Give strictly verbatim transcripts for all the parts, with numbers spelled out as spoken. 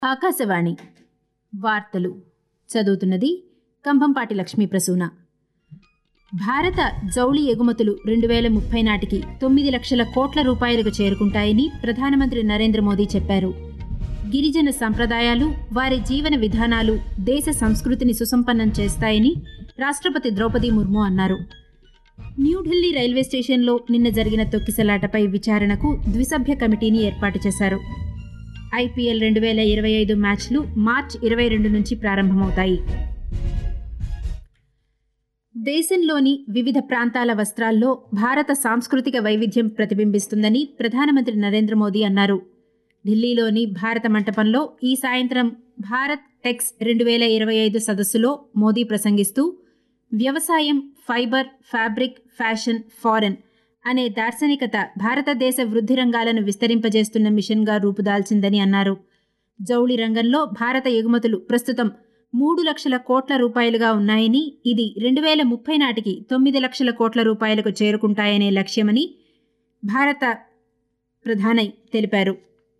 ఆకాశవాణి వార్తలు చదువుతున్నది కంభంపాటి లక్ష్మీ ప్రసూన. భారత జౌళి ఎగుమతులు రెండు వేల ముప్పై నాటికి తొమ్మిది లక్షల కోట్ల రూపాయలకు చేరుకుంటాయని ప్రధానమంత్రి నరేంద్ర మోదీ చెప్పారు. గిరిజన సంప్రదాయాలు, వారి జీవన విధానాలు దేశ సంస్కృతిని సుసంపన్నం చేస్తాయని రాష్ట్రపతి ద్రౌపది ముర్ము అన్నారు. న్యూఢిల్లీ రైల్వే స్టేషన్లో నిన్న జరిగిన తొక్కిసలాటపై విచారణకు ద్విసభ్య కమిటీని ఏర్పాటు చేశారు. ఐపీఎల్ రెండు వేల ఇరవై ఐదు మ్యాచ్లు మార్చి ఇరవై రెండు నుంచి ప్రారంభమవుతాయి. దేశంలోని వివిధ ప్రాంతాల వస్త్రాల్లో భారత సాంస్కృతిక వైవిధ్యం ప్రతిబింబిస్తుందని ప్రధానమంత్రి నరేంద్ర మోదీ అన్నారు. ఢిల్లీలోని భారత మంటపంలో ఈ సాయంత్రం భారత్ టెక్స్ రెండు వేల ఇరవై ఐదు సదస్సులో మోదీ ప్రసంగిస్తూ వ్యవసాయం, ఫైబర్, ఫ్యాబ్రిక్, ఫ్యాషన్, ఫారెన్ అనే దార్శనికత భారతదేశ వృద్ధి రంగాలను విస్తరింపజేస్తున్న మిషన్గా రూపుదాల్చిందని అన్నారు. జౌళి రంగంలో భారత ఎగుమతులు ప్రస్తుతం మూడు లక్షల కోట్ల రూపాయలుగా ఉన్నాయని, ఇది రెండు వేల ముప్పై నాటికి తొమ్మిది లక్షల కోట్ల రూపాయలకు చేరుకుంటాయనే లక్ష్యమని భారత ప్రధాని తెలిపారు.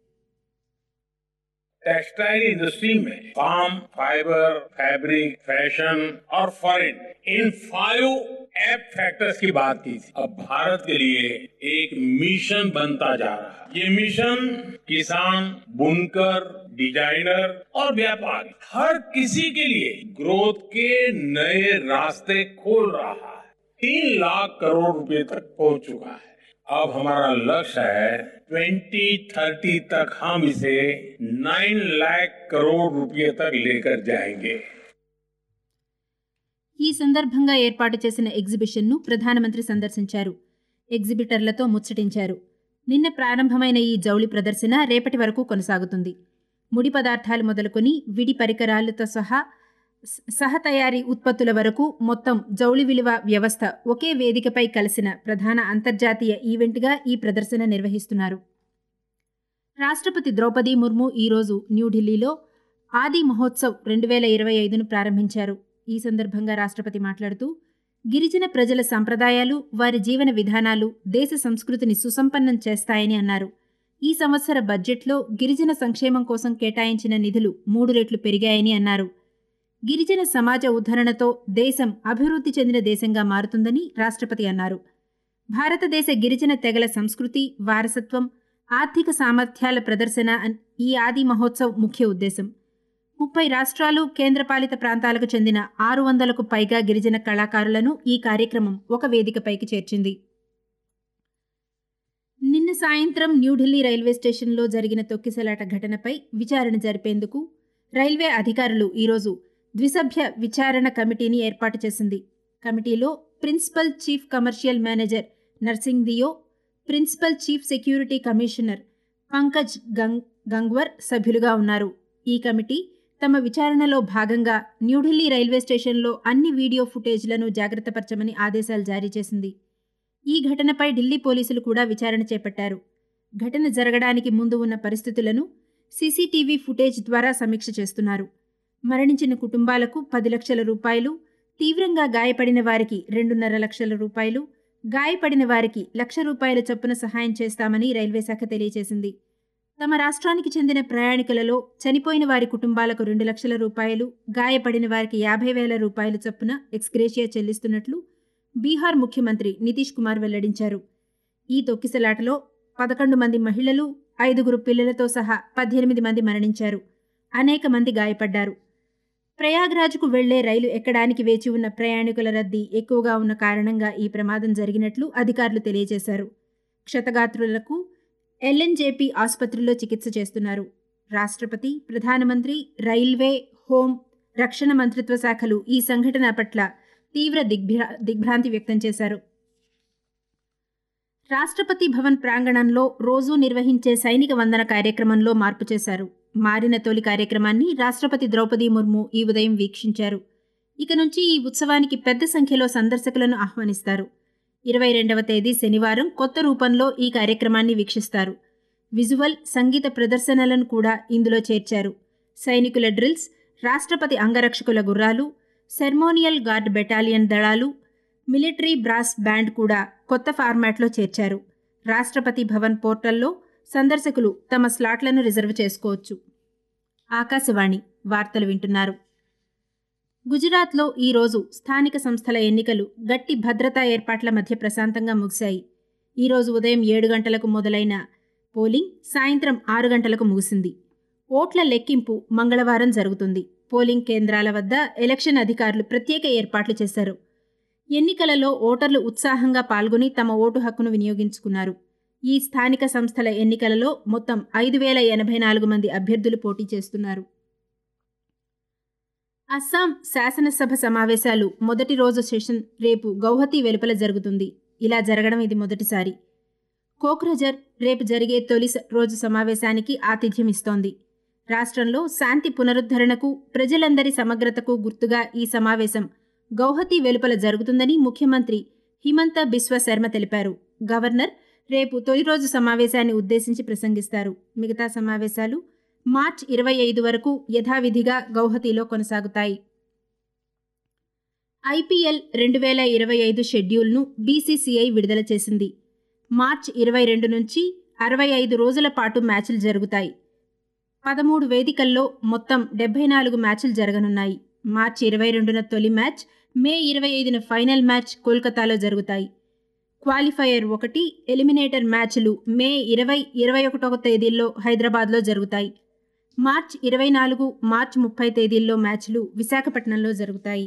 टेक्सटाइल इंडस्ट्री में फार्म, फाइबर, फैब्रिक, फैशन और फॉरेन इन फाइव एप फैक्टर्स की बात की थी. अब भारत के लिए एक मिशन बनता जा रहा है. ये मिशन किसान, बुनकर, डिजाइनर और व्यापारी हर किसी के लिए ग्रोथ के नए रास्ते खोल रहा है. तीन लाख करोड़ रुपए तक पहुंच चुका है. अब हमारा लक्ष्य है ट्वेंटी थर्टी तक हम इसे नाइन लाख करोड़ रुपए तक लेकर जाएंगे. ఈ సందర్భంగా ఏర్పాటు చేసిన ఎగ్జిబిషన్ను ప్రధానమంత్రి సందర్శించారు. ఎగ్జిబిటర్లతో ముచ్చటించారు. నిన్న ప్రారంభమైన ఈ జౌళి ప్రదర్శన రేపటి వరకు కొనసాగుతుంది. ముడి పదార్థాలు మొదలుకొని విడి పరికరాలతో సహా సహ తయారీ ఉత్పత్తుల వరకు మొత్తం జౌళి విలువ వ్యవస్థ ఒకే వేదికపై కలిసిన ప్రధాన అంతర్జాతీయ ఈవెంట్గా ఈ ప్రదర్శన నిర్వహిస్తున్నారు. రాష్ట్రపతి ద్రౌపది ముర్ము ఈరోజు న్యూఢిల్లీలో ఆది మహోత్సవ్ రెండు వేల ఇరవై ఐదును ప్రారంభించారు. ఈ సందర్భంగా రాష్ట్రపతి మాట్లాడుతూ గిరిజన ప్రజల సంప్రదాయాలు, వారి జీవన విధానాలు దేశ సంస్కృతిని సుసంపన్నం చేస్తాయని అన్నారు. ఈ సంవత్సర బడ్జెట్లో గిరిజన సంక్షేమం కోసం కేటాయించిన నిధులు మూడు రెట్లు పెరిగాయని అన్నారు. గిరిజన సమాజ ఉద్ధరణతో దేశం అభివృద్ధి చెందిన దేశంగా మారుతుందని రాష్ట్రపతి అన్నారు. భారతదేశ గిరిజన తెగల సంస్కృతి, వారసత్వం, ఆర్థిక సామర్థ్యాల ప్రదర్శన ఈ ఆది మహోత్సవ్ ముఖ్య ఉద్దేశం. ముప్పై రాష్ట్రాలు, కేంద్రపాలిత ప్రాంతాలకు చెందిన ఆరు వందలకు పైగా గిరిజన కళాకారులను ఈ కార్యక్రమం ఒక వేదికపైకి చేర్చింది. నిన్న సాయంత్రం న్యూఢిల్లీ రైల్వే స్టేషన్లో జరిగిన తొక్కిసలాట ఘటనపై విచారణ జరిపేందుకు రైల్వే అధికారులు ఈరోజు ద్విసభ్య విచారణ కమిటీని ఏర్పాటు చేసింది. కమిటీలో principal chief commercial manager Narsing Deo, principal chief security commissioner Pankaj గంగ్ గంగ్వర్ సభ్యులుగా ఉన్నారు. ఈ కమిటీ తమ విచారణలో భాగంగా న్యూఢిల్లీ రైల్వే స్టేషన్లో అన్ని వీడియో ఫుటేజ్లను జాగ్రత్తపరచమని ఆదేశాలు జారీ చేసింది. ఈ ఘటనపై ఢిల్లీ పోలీసులు కూడా విచారణ చేపట్టారు. ఘటన జరగడానికి ముందు ఉన్న పరిస్థితులను సీసీటీవీ ఫుటేజ్ ద్వారా సమీక్ష చేస్తున్నారు. మరణించిన కుటుంబాలకు పది లక్షల రూపాయలు, తీవ్రంగా గాయపడిన వారికి రెండున్నర లక్షల రూపాయలు, గాయపడిన వారికి లక్ష రూపాయల చొప్పున సహాయం చేస్తామని రైల్వే శాఖ తెలియజేసింది. తమ రాష్ట్రానికి చెందిన ప్రయాణికులలో చనిపోయిన వారి కుటుంబాలకు రెండు లక్షల రూపాయలు, గాయపడిన వారికి యాభై వేల రూపాయల చొప్పున ఎక్స్గ్రేషియా చెల్లిస్తున్నట్లు బీహార్ ముఖ్యమంత్రి నితీష్ కుమార్ వెల్లడించారు. ఈ తొక్కిసలాటలో పదకొండు మంది మహిళలు, ఐదుగురు పిల్లలతో సహా పద్దెనిమిది మంది మరణించారు. అనేక మంది గాయపడ్డారు. ప్రయాగ్రాజ్కు వెళ్లే రైలు ఎక్కడానికి వేచి ఉన్న ప్రయాణికుల రద్దీ ఎక్కువగా ఉన్న కారణంగా ఈ ప్రమాదం జరిగినట్లు అధికారులు తెలియజేశారు. క్షతగాత్రులకు ఎల్ఎన్జేపీ ఆసుపత్రిలో చికిత్స చేస్తున్నారు. రాష్ట్రపతి, ప్రధానమంత్రి, రైల్వే, హోం, రక్షణ మంత్రిత్వ శాఖలు ఈ సంఘటన పట్ల తీవ్ర దిగ్భ్రా దిగ్భ్రాంతి వ్యక్తం చేశారు. రాష్ట్రపతి భవన్ ప్రాంగణంలో రోజూ నిర్వహించే సైనిక వందన కార్యక్రమంలో మార్పు చేశారు. మారిన తొలి కార్యక్రమాన్ని రాష్ట్రపతి ద్రౌపది ముర్ము ఈ ఉదయం వీక్షించారు. ఇక నుంచి ఈ ఉత్సవానికి పెద్ద సంఖ్యలో సందర్శకులను ఆహ్వానిస్తారు. ఇరవై రెండవ తేదీ శనివారం కొత్త రూపంలో ఈ కార్యక్రమాన్ని వీక్షిస్తారు. విజువల్, సంగీత ప్రదర్శనలను కూడా ఇందులో చేర్చారు. సైనికుల డ్రిల్స్, రాష్ట్రపతి అంగరక్షకుల గుర్రాలు, సెర్మోనియల్ గార్డ్ బెటాలియన్ దళాలు, మిలిటరీ బ్రాస్ బ్యాండ్ కూడా కొత్త ఫార్మాట్లో చేర్చారు. రాష్ట్రపతి భవన్ పోర్టల్లో సందర్శకులు తమ స్లాట్లను రిజర్వ్ చేసుకోవచ్చు. ఆకాశవాణి వార్తలు వింటున్నారు. గుజరాత్లో ఈరోజు స్థానిక సంస్థల ఎన్నికలు గట్టి భద్రతా ఏర్పాట్ల మధ్య ప్రశాంతంగా ముగిశాయి. ఈరోజు ఉదయం ఏడు గంటలకు మొదలైన పోలింగ్ సాయంత్రం ఆరు గంటలకు ముగిసింది. ఓట్ల లెక్కింపు మంగళవారం జరుగుతుంది. పోలింగ్ కేంద్రాల వద్ద ఎలక్షన్ అధికారులు ప్రత్యేక ఏర్పాట్లు చేశారు. ఎన్నికలలో ఓటర్లు ఉత్సాహంగా పాల్గొని తమ ఓటు హక్కును వినియోగించుకున్నారు. ఈ స్థానిక సంస్థల ఎన్నికలలో మొత్తం ఐదు వేల ఎనభై నాలుగు మంది అభ్యర్థులు పోటీ చేస్తున్నారు. అస్సాం శాసనసభ సమావేశాలు మొదటి రోజు సెషన్ రేపు గౌహతి వెలుపల జరుగుతుంది. ఇలా జరగడం ఇది మొదటిసారి. కోక్రజర్ రేపు జరిగే తొలి రోజు సమావేశానికి ఆతిథ్యమిస్తోంది. రాష్ట్రంలో శాంతి పునరుద్ధరణకు ప్రజలందరి సమగ్రతకు గుర్తుగా ఈ సమావేశం గౌహతి వెలుపల జరుగుతుందని ముఖ్యమంత్రి హిమంత బిస్వ శర్మ తెలిపారు. గవర్నర్ రేపు తొలి రోజు సమావేశాన్ని ఉద్దేశించి ప్రసంగిస్తారు. మిగతా సమావేశాలు మార్చి ఇరవై ఐదు వరకు యథావిధిగా గౌహతిలో కొనసాగుతాయి. ఐపీఎల్ రెండు వేల ఇరవై ఐదు షెడ్యూల్ను బీసీసీఐ విడుదల చేసింది. మార్చి ఇరవై రెండు నుంచి అరవై ఐదు రోజుల పాటు మ్యాచ్లు జరుగుతాయి. పదమూడు వేదికల్లో మొత్తం డెబ్బై నాలుగు మ్యాచ్లు జరగనున్నాయి. మార్చి ఇరవై రెండున తొలి మ్యాచ్, మే ఇరవై ఐదున ఫైనల్ మ్యాచ్ కోల్కతాలో జరుగుతాయి. క్వాలిఫైయర్ ఒకటి, ఎలిమినేటర్ మ్యాచ్లు మే ఇరవై ఇరవై ఒకటవ తేదీల్లో హైదరాబాద్లో జరుగుతాయి. మార్చి ఇరవై నాలుగు, మార్చి ముప్పై తేదీల్లో మ్యాచ్లు విశాఖపట్నంలో జరుగుతాయి.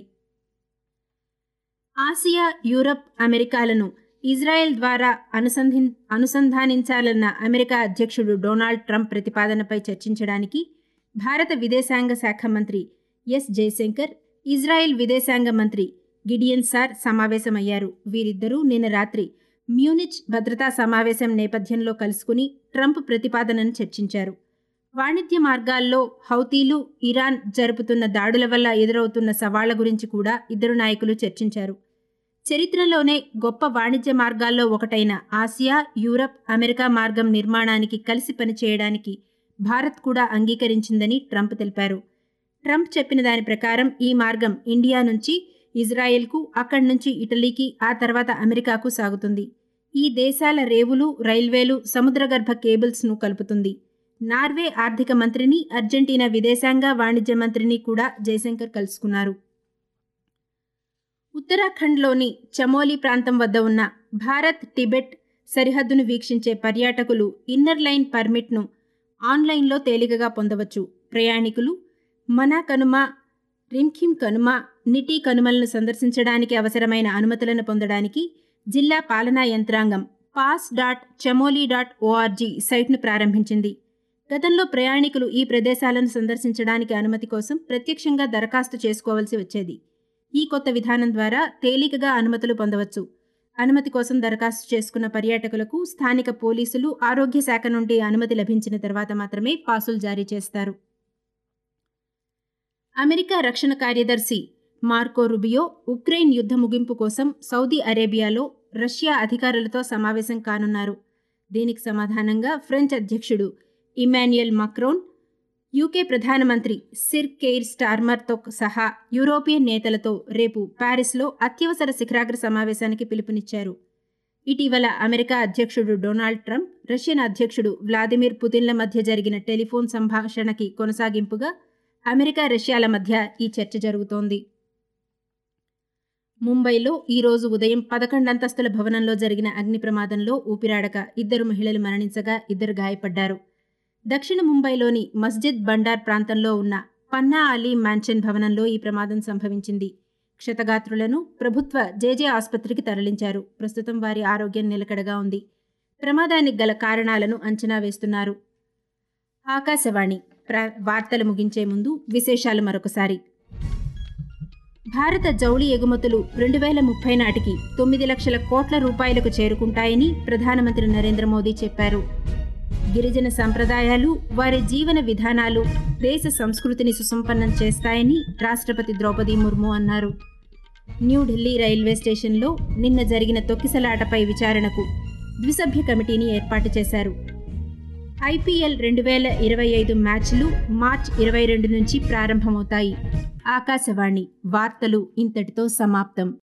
ఆసియా, యూరప్, అమెరికాలను ఇజ్రాయెల్ ద్వారా అనుసంధి అనుసంధానించాలన్న అమెరికా అధ్యక్షుడు డొనాల్డ్ ట్రంప్ ప్రతిపాదనపై చర్చించడానికి భారత విదేశాంగ శాఖ మంత్రి ఎస్ జయశంకర్, ఇజ్రాయెల్ విదేశాంగ మంత్రి గిడియన్ సార్ సమావేశమయ్యారు. వీరిద్దరూ నిన్న రాత్రి మ్యూనిచ్ భద్రతా సమావేశం నేపథ్యంలో కలుసుకుని ట్రంప్ ప్రతిపాదనను చర్చించారు. వాణిజ్య మార్గాల్లో హౌతీలు, ఇరాన్ జరుపుతున్న దాడుల వల్ల ఎదురవుతున్న సవాళ్ల గురించి కూడా ఇద్దరు నాయకులు చర్చించారు. చరిత్రలోనే గొప్ప వాణిజ్య మార్గాల్లో ఒకటైన ఆసియా, యూరప్, అమెరికా మార్గం నిర్మాణానికి కలిసి పనిచేయడానికి భారత్ కూడా అంగీకరించిందని ట్రంప్ తెలిపారు. ట్రంప్ చెప్పిన దాని ప్రకారం ఈ మార్గం ఇండియా నుంచి ఇజ్రాయెల్కు, అక్కడి నుంచి ఇటలీకి, ఆ తర్వాత అమెరికాకు సాగుతుంది. ఈ దేశాల రేవులు, రైల్వేలు, సముద్రగర్భ కేబుల్స్ను కలుపుతుంది. నార్వే ఆర్థిక మంత్రిని, అర్జెంటీనా విదేశాంగ వాణిజ్య మంత్రిని కూడా జయశంకర్ కలుసుకున్నారు. ఉత్తరాఖండ్లోని చమోలి ప్రాంతం వద్ద ఉన్న భారత్ టిబెట్ సరిహద్దును వీక్షించే పర్యాటకులు ఇన్నర్ లైన్ పర్మిట్ను ఆన్లైన్లో తేలికగా పొందవచ్చు. ప్రయాణికులు మనా కనుమ, రిమ్ఖిమ్ కనుమ, నిటి కనుమలను సందర్శించడానికి అవసరమైన అనుమతులను పొందడానికి జిల్లా పాలనా యంత్రాంగం pass dot Chamoli dot ORG సైట్ను ప్రారంభించింది. గతంలో ప్రయాణికులు ఈ ప్రదేశాలను సందర్శించడానికి అనుమతి కోసం ప్రత్యక్షంగా దరఖాస్తు చేసుకోవాల్సి వచ్చేది. ఈ కొత్త విధానం ద్వారా తేలికగా అనుమతులు పొందవచ్చు. అనుమతి కోసం దరఖాస్తు చేసుకున్న పర్యాటకులకు స్థానిక పోలీసులు, ఆరోగ్య శాఖ నుండి అనుమతి లభించిన తర్వాత మాత్రమే పాసులు జారీ చేస్తారు. అమెరికా రక్షణ కార్యదర్శి మార్కో రుబియో ఉక్రెయిన్ యుద్ధ ముగింపు కోసం సౌదీ అరేబియాలో రష్యా అధికారులతో సమావేశం కానున్నారు. దీనికి సమాధానంగా ఫ్రెంచ్ అధ్యక్షుడు ఇమాన్యుయల్ మాక్రోన్, యూకే ప్రధానమంత్రి సిర్ కెయిర్ స్టార్మర్తో సహా యూరోపియన్ నేతలతో రేపు ప్యారిస్లో అత్యవసర శిఖరాగ్ర సమావేశానికి పిలుపునిచ్చారు. ఇటీవల అమెరికా అధ్యక్షుడు డొనాల్డ్ ట్రంప్, రష్యన్ అధ్యక్షుడు వ్లాదిమిర్ పుతిన్ల మధ్య జరిగిన టెలిఫోన్ సంభాషణకి కొనసాగింపుగా అమెరికా, రష్యాల మధ్య ఈ చర్చ జరుగుతోంది. ముంబైలో ఈరోజు ఉదయం పదకొండంతస్తుల భవనంలో జరిగిన అగ్ని ప్రమాదంలో ఊపిరాడక ఇద్దరు మహిళలు మరణించగా ఇద్దరు గాయపడ్డారు. దక్షిణ ముంబైలోని మస్జిద్ బండార్ ప్రాంతంలో ఉన్న పన్నా అలీ మ్యాన్షన్ భవనంలో ఈ ప్రమాదం సంభవించింది. క్షతగాత్రులను ప్రభుత్వ జేజే ఆసుపత్రికి తరలించారు. ప్రస్తుతం వారి ఆరోగ్యం నిలకడగా ఉంది. ప్రమాదానికి గల కారణాలను అంచనా వేస్తున్నారు. ఆకాశవాణి వార్తలు ముగించే ముందు విశేషాలు మరొకసారి. భారత జౌళి ఎగుమతులు రెండు వేల ముప్పై నాటికి తొమ్మిది లక్షల కోట్ల రూపాయలకు చేరుకుంటాయని ప్రధానమంత్రి నరేంద్ర మోదీ చెప్పారు. గిరిజన సంప్రదాయాలు, వారి జీవన విధానాలు దేశ సంస్కృతిని సుసంపన్నం చేస్తాయని రాష్ట్రపతి ద్రౌపది ముర్ము అన్నారు. న్యూఢిల్లీ రైల్వే స్టేషన్లో నిన్న జరిగిన తొక్కిసలాటపై విచారణకు ద్విసభ్య కమిటీని ఏర్పాటు చేశారు. ఐపీఎల్ రెండు వేల ఇరవై ఐదు మ్యాచ్లు మార్చి ఇరవై రెండు నుంచి ప్రారంభమవుతాయి. ఆకాశవాణి వార్తలు ఇంతటితో సమాప్తం.